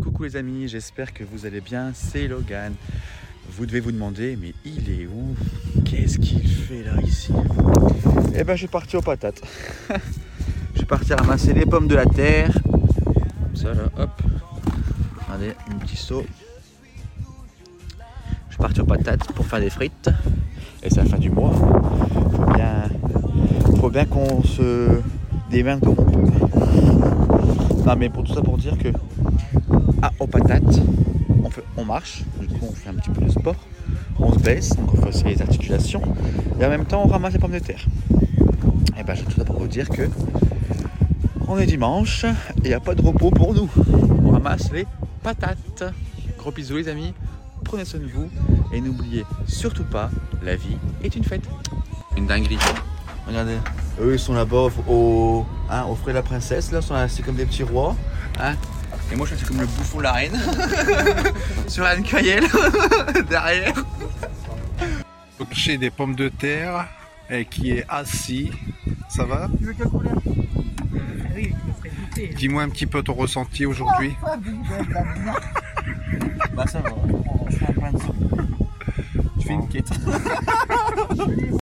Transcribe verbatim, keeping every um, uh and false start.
Coucou les amis, j'espère que vous allez bien, c'est Logan. Vous devez vous demander, mais il est où? Qu'est-ce qu'il fait là ici? Eh ben je suis parti aux patates. Je suis parti ramasser les pommes de la terre. Comme ça là, hop. Regardez, un petit seau. Je suis parti aux patates pour faire des frites. Et c'est la fin du mois. Faut bien, faut bien qu'on se démerde comme on peut. Non mais pour tout ça pour dire que ah, aux patates, on, fait, on marche, du coup on fait un petit peu de sport, on se baisse, donc on fait aussi les articulations, et en même temps on ramasse les pommes de terre. Et ben j'ai tout ça pour vous dire que on est dimanche et il n'y a pas de repos pour nous. On ramasse les patates. Gros bisous les amis, prenez soin de vous et n'oubliez surtout pas, la vie est une fête. Une dinguerie. Regardez, eux ils sont là-bas au, hein, au frais de la princesse, là, c'est comme des petits rois. Hein. Et moi je suis comme le bouffon de la reine. Sur la Cayenne derrière. Chercher des pommes de terre et qui est assis. Ça va? Tu veux quelle couleur? Oui, je me ferais goûter. Dis-moi un petit peu ton ressenti aujourd'hui. Bah ça va, on se fait un pain de soupe. Tu fais une quête.